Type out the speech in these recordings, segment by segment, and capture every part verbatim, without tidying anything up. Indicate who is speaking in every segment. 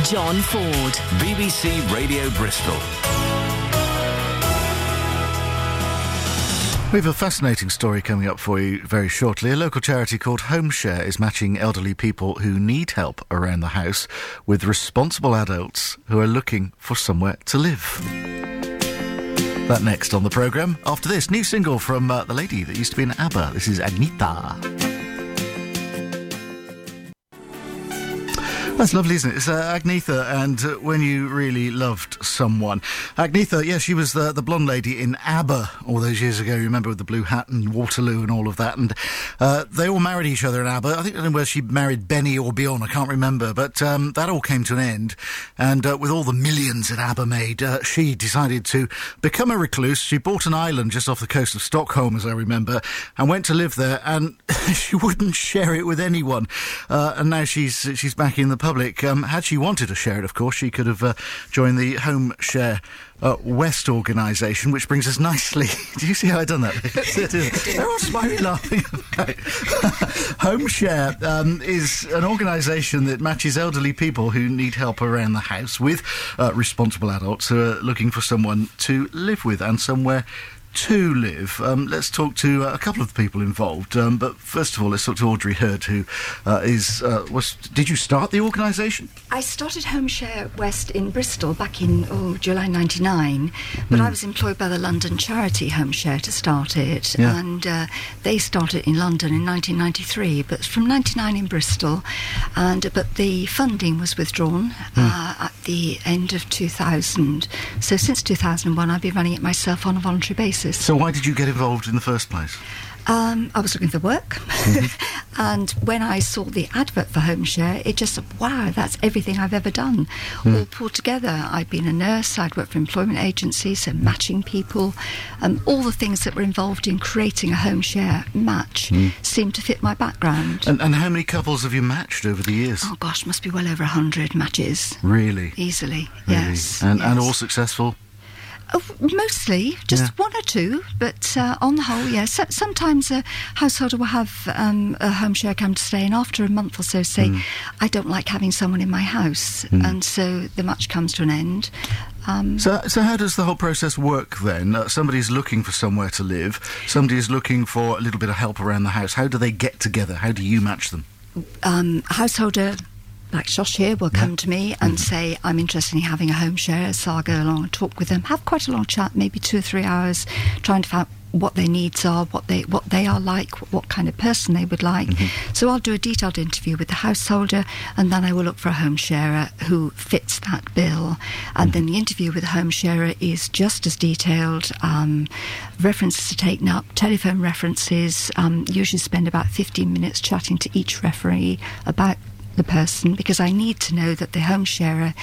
Speaker 1: John Ford.
Speaker 2: B B C Radio Bristol.
Speaker 3: We have a fascinating story coming up for you very shortly. A local charity called HomeShare is matching elderly people who need help around the house with responsible adults who are looking for somewhere to live. That next on the programme. After this, new single from uh, the lady that used to be in ABBA. This is Agnetha. That's lovely, isn't it? It's uh, Agnetha, and uh, When You Really Loved Someone. Agnetha, yeah, she was the, the blonde lady in ABBA all those years ago, you remember, with the blue hat and Waterloo and all of that, and uh, they all married each other in ABBA. I think I don't know whether she married Benny or Bjorn, I can't remember, but um, that all came to an end, and uh, with all the millions that ABBA made, uh, she decided to become a recluse. She bought an island just off the coast of Stockholm, as I remember, and went to live there, and she wouldn't share it with anyone, uh, and now she's she's back in the public. Um, had she wanted to share it, of course, she could have uh, joined the HomeShare uh, West organisation, which brings us nicely. Do you see how I done that? They're all smiling, laughing about. HomeShare um, is an organisation that matches elderly people who need help around the house with uh, responsible adults who are looking for someone to live with and somewhere to live. Um, let's talk to uh, a couple of the people involved. Um, but first of all, let's talk to Audrey Hurd, who uh, is... Uh, was. Did you start the organisation?
Speaker 4: I started HomeShare West in Bristol back in oh, July ninety-nine, but mm. I was employed by the London charity HomeShare to start it, yeah. and uh, they started in London in nineteen ninety-three, but from ninety-nine in Bristol, and but the funding was withdrawn mm. uh, at the end of two thousand. So since two thousand one, I've been running it myself on a voluntary basis.
Speaker 3: So why did you get involved in the first place?
Speaker 4: Um, I was looking for work, mm-hmm. and when I saw the advert for HomeShare, it just, wow, that's everything I've ever done, mm. all pulled together. I'd been a nurse, I'd worked for employment agencies, so matching people, um, all the things that were involved in creating a HomeShare match mm. seemed to fit my background.
Speaker 3: And, and how many couples have you matched over the years?
Speaker 4: Oh gosh, must be well over a hundred matches.
Speaker 3: Really?
Speaker 4: Easily,
Speaker 3: really?
Speaker 4: yes.
Speaker 3: And,
Speaker 4: yes.
Speaker 3: and all successful?
Speaker 4: Oh, mostly, just
Speaker 3: yeah.
Speaker 4: one or two, but uh, on the whole, yes. Yeah. So, sometimes a householder will have um, a HomeShare come to stay, and after a month or so say, mm. I don't like having someone in my house, mm. and so the match comes to an end. Um,
Speaker 3: so, so how does the whole process work then? Uh, somebody's looking for somewhere to live, somebody is looking for a little bit of help around the house. How do they get together? How do you match them?
Speaker 4: Um, a householder like Josh here will come yeah. to me and mm. say, I'm interested in having a HomeShare, so I'll go along and talk with them, have quite a long chat, maybe two or three hours, trying to find what their needs are, what they what they are like, what kind of person they would like. Mm-hmm. So I'll do a detailed interview with the householder, and then I will look for a HomeSharer who fits that bill. And mm-hmm. then the interview with the HomeSharer is just as detailed. Um, references are taken up, telephone references, um, usually spend about fifteen minutes chatting to each referee about the person, because I need to know that the HomeSharer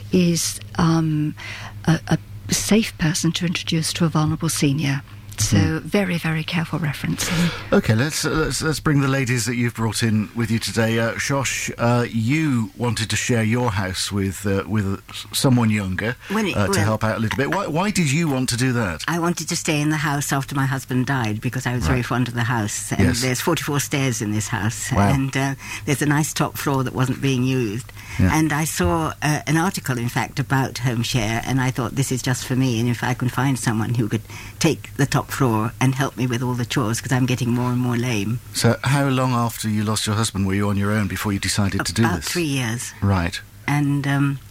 Speaker 4: is um, a, a safe person to introduce to a vulnerable senior. So mm. very, very careful referencing.
Speaker 3: Okay, let's, uh, let's let's bring the ladies that you've brought in with you today. Uh, Shosh, uh, you wanted to share your house with uh, with someone younger
Speaker 5: it,
Speaker 3: uh, to
Speaker 5: well,
Speaker 3: help out a little bit. Why, why did you want to do that?
Speaker 5: I wanted to stay in the house after my husband died because I was
Speaker 3: right.
Speaker 5: very fond of the house. And
Speaker 3: yes.
Speaker 5: there's forty-four stairs in this house.
Speaker 3: Wow.
Speaker 5: And uh, there's a nice top floor that wasn't being used.
Speaker 3: Yeah.
Speaker 5: And I saw uh, an article, in fact, about HomeShare, and I thought, this is just for me. And if I can find someone who could take the top floor and help me with all the chores, because I'm getting more and more lame.
Speaker 3: So how long after you lost your husband were you on your own before you decided to do
Speaker 5: About
Speaker 3: this?
Speaker 5: three years.
Speaker 3: Right.
Speaker 5: And um,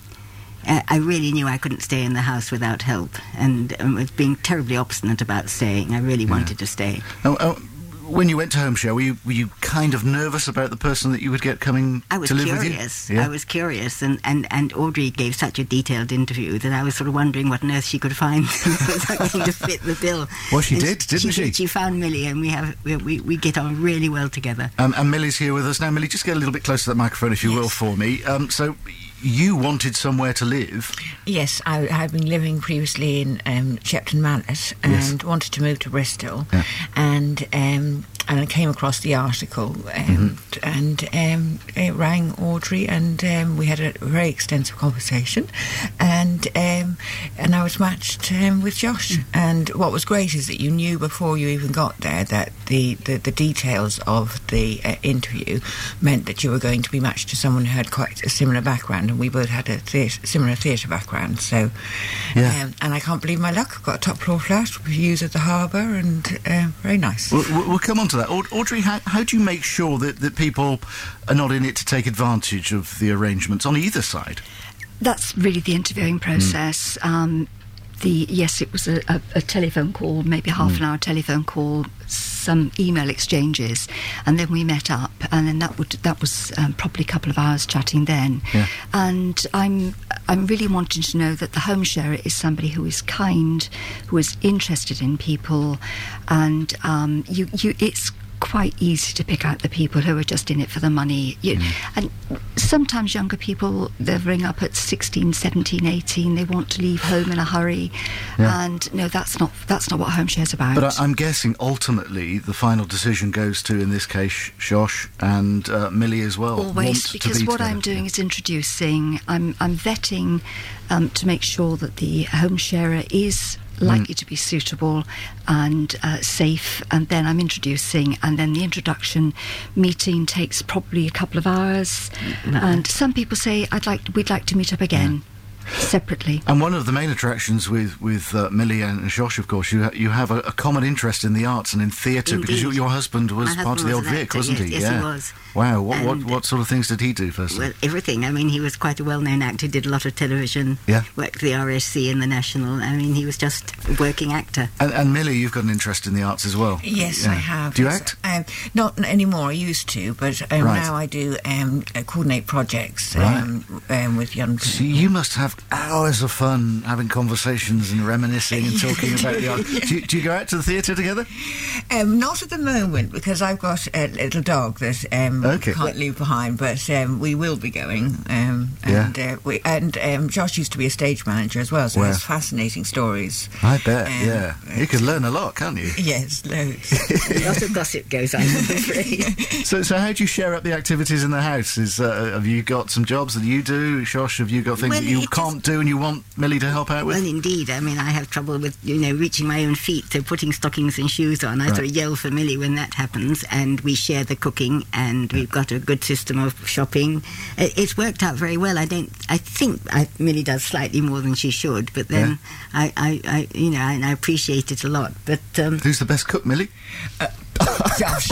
Speaker 5: I really knew I couldn't stay in the house without help, and um, was being terribly obstinate about staying. I really
Speaker 3: yeah.
Speaker 5: wanted to stay.
Speaker 3: Oh, oh, when you went to HomeShare, were you, were you kind of nervous about the person that you would get coming
Speaker 5: I was
Speaker 3: to live
Speaker 5: curious.
Speaker 3: with you? Yeah?
Speaker 5: I was curious, and, and, and Audrey gave such a detailed interview that I was sort of wondering what on earth she could find that was going to fit the bill.
Speaker 3: Well, she
Speaker 5: and
Speaker 3: did, didn't she?
Speaker 5: She, did. She found Millie, and we have we, we, we get on really well together.
Speaker 3: Um, and Millie's here with us now. Millie, just get a little bit closer to that microphone, if you
Speaker 5: yes.
Speaker 3: will, for me. Um, so... You wanted somewhere to live?
Speaker 6: Yes, I had been living previously in um, Shepton Mallet and
Speaker 3: yes.
Speaker 6: wanted to move to Bristol,
Speaker 3: yeah.
Speaker 6: and um, and I came across the article um, mm-hmm. and um, it rang Audrey, and um, we had a very extensive conversation, and um, and I was matched um, with Josh. Mm. And what was great is that you knew before you even got there that the, the, the details of the uh, interview meant that you were going to be matched to someone who had quite a similar background, and we both had a theatre, similar theatre background. So,
Speaker 3: Yeah.
Speaker 6: um, and I can't believe my luck. I've got a top floor flat with views of the harbour, and uh, very nice.
Speaker 3: We'll, we'll we'll come on to that. Aud- Audrey, how, how do you make sure that, that people are not in it to take advantage of the arrangements on either side?
Speaker 4: That's really the interviewing process. Um, the yes, it was a, a, a telephone call, maybe half an hour telephone call, some email exchanges, and then we met up, and then that would that was um, probably a couple of hours chatting then.
Speaker 3: Yeah.
Speaker 4: And I'm I'm really wanting to know that the home sharer is somebody who is kind, who is interested in people, and um, you you it's quite easy to pick out the people who are just in it for the money. You,
Speaker 3: Mm.
Speaker 4: And sometimes younger people, they ring up at sixteen, seventeen, eighteen, they want to leave home in a hurry.
Speaker 3: Yeah.
Speaker 4: And no, that's not that's not what home share's about.
Speaker 3: But I, I'm guessing ultimately the final decision goes to, in this case, Shosh and uh, Millie as well. want
Speaker 4: Always,
Speaker 3: to
Speaker 4: because
Speaker 3: be
Speaker 4: what
Speaker 3: together.
Speaker 4: I'm doing is introducing, I'm, I'm vetting um, to make sure that the home sharer is likely to be suitable and uh, safe, and then I'm introducing, and then the introduction meeting takes probably a couple of hours, and some people say I'd like we'd like to meet up again separately.
Speaker 3: And one of the main attractions with with uh, Millie and Shosh, of course, you ha- you have a, a common interest in the arts and in theatre, because
Speaker 5: Indeed.
Speaker 3: your, your husband was
Speaker 5: My
Speaker 3: part of
Speaker 5: husband
Speaker 3: the
Speaker 5: was
Speaker 3: Old
Speaker 5: an
Speaker 3: Vic,
Speaker 5: actor,
Speaker 3: wasn't
Speaker 5: yes,
Speaker 3: he?
Speaker 5: yes,
Speaker 3: yeah.
Speaker 5: he was.
Speaker 3: Wow. What, what
Speaker 5: And-
Speaker 3: what sort of things did he do firstly?
Speaker 5: Well, everything. I mean, he was quite a well-known actor, did a lot of television,
Speaker 3: Yeah.
Speaker 5: worked for the R S C and the National. I mean, he was just a working actor.
Speaker 3: and, and Millie, you've got an interest in the arts as well.
Speaker 6: Yes,
Speaker 3: Yeah.
Speaker 6: I have.
Speaker 3: Do you
Speaker 6: Yes.
Speaker 3: act?
Speaker 6: Um, not anymore. I used to, but um,
Speaker 3: Right.
Speaker 6: now I do um, uh, coordinate projects
Speaker 3: Right.
Speaker 6: um, um, with young people.
Speaker 3: So you must have hours of fun having conversations and reminiscing and talking about the art. Do you, do you go out to the theatre together?
Speaker 6: Um, not at the moment, because I've got a little dog that um,
Speaker 3: Okay.
Speaker 6: can't leave behind. But um, we will be going. Um,
Speaker 3: Yeah.
Speaker 6: and uh, we and um, Josh used to be a stage manager as well, so
Speaker 3: Wow.
Speaker 6: he has fascinating stories.
Speaker 3: I bet,
Speaker 6: Um,
Speaker 3: yeah. You can learn a lot, can't you?
Speaker 6: Yes, loads.
Speaker 5: A lot of gossip goes on, I'm afraid.
Speaker 3: So, so how do you share up the activities in the house? Is uh, have you got some jobs that you do, Shosh? Have you got things
Speaker 5: Well,
Speaker 3: that you
Speaker 5: it
Speaker 3: can't do and you want Millie to help out with?
Speaker 5: Well, indeed. I mean, I have trouble with, you know, reaching my own feet, so putting stockings and shoes on. I
Speaker 3: Right.
Speaker 5: sort of yell for Millie when that happens, and we share the cooking, and we've got a good system of shopping. I- It's worked out very well. I don't. I think I, Millie does slightly more than she should, but then I, I, I, you know, and I appreciate it a lot. But um,
Speaker 3: Who's the best cook, Millie?
Speaker 6: Josh.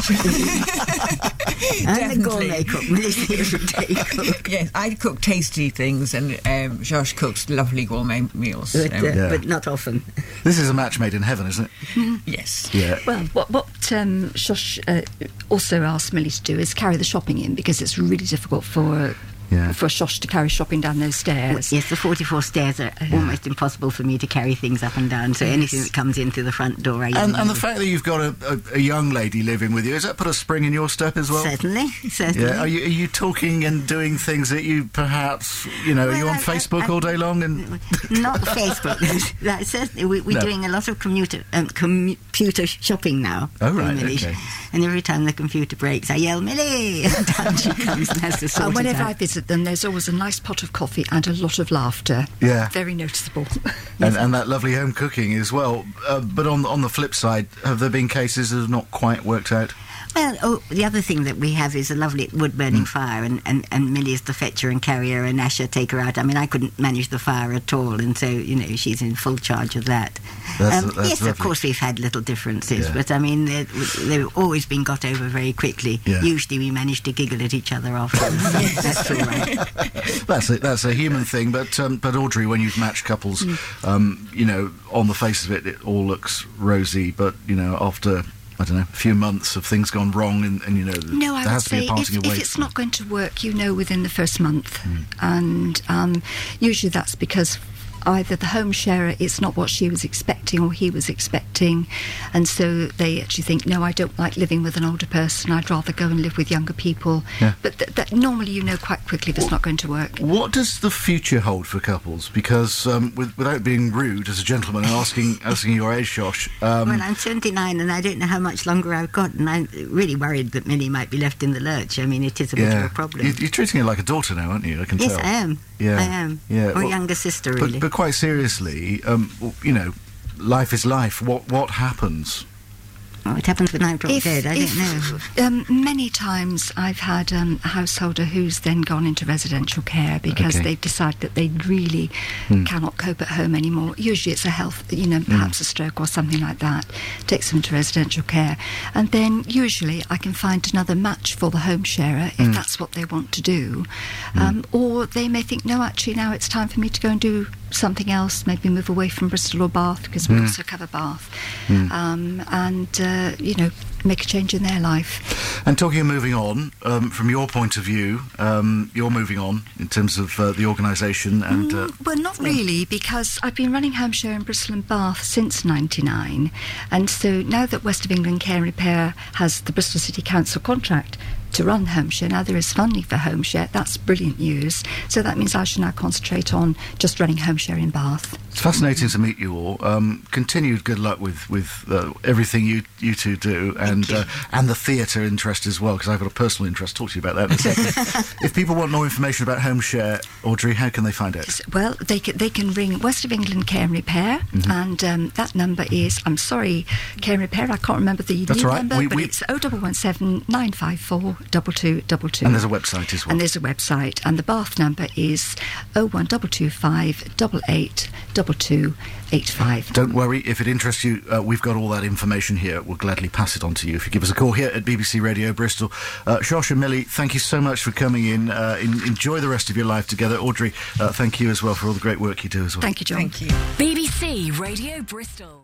Speaker 5: I'm the gourmet cook. Millie's the everyday cook.
Speaker 6: Yes, I cook tasty things, and um, Josh cooks lovely gourmet meals.
Speaker 5: But,
Speaker 6: Um,
Speaker 5: uh,
Speaker 3: Yeah.
Speaker 5: but not often.
Speaker 3: This is a match made in heaven, isn't it?
Speaker 6: yes.
Speaker 3: Yeah.
Speaker 4: Well, what, what um, Shosh uh, also asked Millie to do is carry the shopping in, because it's really difficult for
Speaker 3: Yeah.
Speaker 4: for Shosh to carry shopping down those stairs.
Speaker 5: Yes, the forty-four stairs are almost impossible for me to carry things up and down. So anything that comes in through the front door, I
Speaker 3: And,
Speaker 5: usually
Speaker 3: and the
Speaker 5: do.
Speaker 3: fact that you've got a, a, a young lady living with you, has that put a spring in your step as well?
Speaker 5: Certainly, certainly.
Speaker 3: Yeah. Are you, are you talking and doing things that you perhaps, you know, are you
Speaker 5: Well,
Speaker 3: on
Speaker 5: I-
Speaker 3: Facebook
Speaker 5: I-
Speaker 3: all day long? And
Speaker 5: Not Facebook. That certainly, we, we're
Speaker 3: No.
Speaker 5: doing a lot of commuter, um, computer shopping now.
Speaker 3: Oh, right,
Speaker 5: in Millie.
Speaker 3: okay.
Speaker 5: And every time the computer breaks, I yell, Millie! And down she comes and has to sort
Speaker 4: And
Speaker 5: it
Speaker 4: whenever
Speaker 5: out.
Speaker 4: I visit them, there's always a nice pot of coffee and a lot of laughter.
Speaker 3: Yeah.
Speaker 4: Very noticeable.
Speaker 3: and, and that lovely home cooking as well. Uh, but on on the flip side, have there been cases that have not quite worked out?
Speaker 5: Well, oh, the other thing that we have is a lovely wood-burning
Speaker 3: Mm.
Speaker 5: fire, and, and, and Millie's the fetcher and carrier, and Asher take her out. I mean, I couldn't manage the fire at all, and so, you know, she's in full charge of that.
Speaker 3: That's-
Speaker 5: um,
Speaker 3: that's
Speaker 5: yes, of
Speaker 3: lovely.
Speaker 5: course, we've had little differences,
Speaker 3: Yeah.
Speaker 5: but, I mean, they're- they've always been got over very quickly.
Speaker 3: Yeah.
Speaker 5: Usually we manage to giggle at each other afterwards. So that's all right.
Speaker 3: That's a, that's a human thing. But um, but Audrey, when you've matched couples, um, you know, on the face of it, it all looks rosy. But you know, after I don't know, a few months of things gone wrong, and, and you know,
Speaker 4: No, I
Speaker 3: there
Speaker 4: would
Speaker 3: has to be
Speaker 4: say
Speaker 3: a parting
Speaker 4: if,
Speaker 3: of
Speaker 4: if
Speaker 3: ways.
Speaker 4: it's not going to work, you know within the first month. And um, usually that's because either the home sharer, it's not what she was expecting or he was expecting, and so they actually think, no, I don't like living with an older person, I'd rather go and live with younger people.
Speaker 3: Yeah.
Speaker 4: But th- that normally you know quite quickly if it's not going to work.
Speaker 3: What does the future hold for couples? Because um, with, without being rude as a gentleman and asking asking your age, Shosh, um,
Speaker 5: Well, I'm seventy-nine, and I don't know how much longer I've got, and I'm really worried that Millie might be left in the lurch. I mean, it is a bit of a problem.
Speaker 3: You- You're treating her like a daughter now, aren't you? I can
Speaker 5: Yes,
Speaker 3: tell.
Speaker 5: I am.
Speaker 3: Yeah,
Speaker 5: I am.
Speaker 3: yeah.
Speaker 5: Or
Speaker 3: Well,
Speaker 5: a younger sister, really.
Speaker 3: But, but quite seriously, um, w- you know, life is life. What what happens?
Speaker 5: Oh, it happens when I'm
Speaker 4: If-
Speaker 5: dead. I
Speaker 4: if,
Speaker 5: don't know.
Speaker 4: Um, many times I've had um, a householder who's then gone into residential care because
Speaker 3: Okay.
Speaker 4: they've decided that they really cannot cope at home anymore. Usually it's a health, you know, perhaps a stroke or something like that, takes them to residential care. And then usually I can find another match for the home sharer if that's what they want to do. Um, or they may think, no, actually now it's time for me to go and do something else, maybe move away from Bristol or Bath, because we also cover Bath, um, and, uh, you know, make a change in their life.
Speaker 3: And talking of moving on, um, from your point of view, um, you're moving on in terms of uh, the organisation and... Uh,
Speaker 4: Well, not really, because I've been running home share in Bristol and Bath since ninety-nine, and so now that West of England Care and Repair has the Bristol City Council contract to run home share, now there is funding for home share. That's brilliant news. So that means I should now concentrate on just running home share in Bath.
Speaker 3: It's fascinating to meet you all. Um, continued good luck with with uh, everything you you two do, and uh, and the theatre interest as well, because I've got a personal interest. Talk to you about that in a second. If people want more information about home share, Audrey, how can they find out?
Speaker 4: Well, they can, they can ring West of England Care and Repair, and um, that number is, I'm sorry, Care and Repair, I can't remember the
Speaker 3: That's
Speaker 4: new
Speaker 3: all right.
Speaker 4: number,
Speaker 3: We-
Speaker 4: but
Speaker 3: we-
Speaker 4: it's oh one one seven, nine five four, two two two two.
Speaker 3: And there's a website as well.
Speaker 4: And there's a website, and the Bath number is oh one two two five, eight eight two two eight five.
Speaker 3: Don't worry, if it interests you, uh, we've got all that information here. We'll gladly pass it on to you if you give us a call here at B B C Radio Bristol. Uh, Shosh and Millie, thank you so much for coming in. Uh, in enjoy the rest of your life together. Audrey, uh, thank you as well for all the great work you do as well.
Speaker 4: Thank you, John.
Speaker 6: Thank you.
Speaker 2: B B C Radio Bristol.